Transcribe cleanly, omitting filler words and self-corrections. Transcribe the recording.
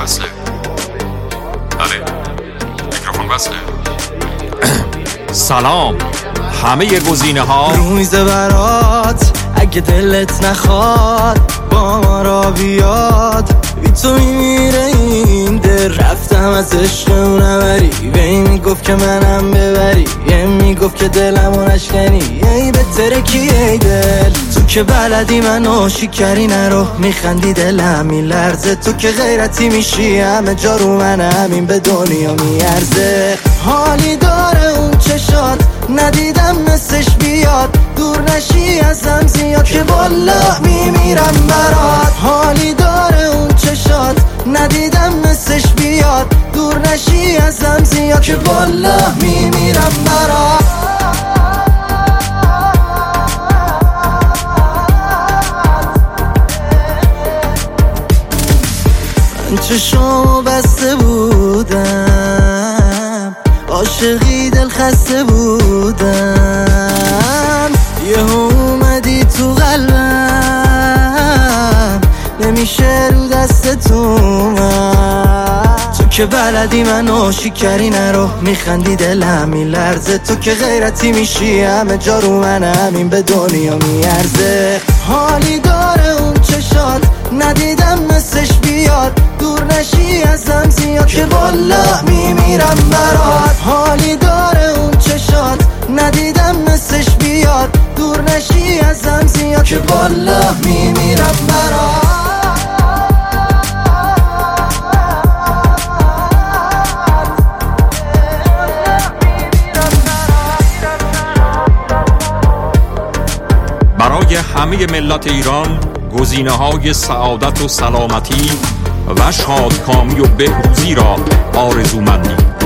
بسته. بله میکروفون بسته. سلام، همه گزینه ها رو میزه برات، اگه دلت نخواد با ما را بیاد. بی تو میمیره این دل، رفتم از عشق اون نبری. بی میگفت که منم ببری، یه میگفت که دلمو نشکنی. ای بهتره کی ای دل، تو که بلدی منو شکری نرو. میخندی دلم میلرزه، تو که غیرتی میشی همه جا رو من. همین به دنیا میارزه. حالی داره اون چشات، ندیدم مثلش بیاد. دور نشی ازم زیاد که والله میمیرم برات. حالی داره اون چشات، ندیدم مثلش بیاد. دور نشی ازم زیاد که والله میمیرم برات. من چشمو بسته بودم، عاشقی دل خسته بودم. یهو اومدی تو قلبم، نمیشه رو دست تو من. تو که بلدی منو شکری نرو. میخندی دلم میلرزه، تو که غیرتی میشی همه جا رو من. همین به دنیا میارزه. حالی داره اون چشات، ندیدم مثلش بیاد. دور نشی ازم زیاد که والله میمیرم برات. حالی داره اون چشات، ندیدم مثلش بیاد. دور نشی ازم زیاد که والله میمیرم برات. برای همه ملت ایران گزینه های سعادت و سلامتی و شادکامی و بهروزی را آرزومندیم.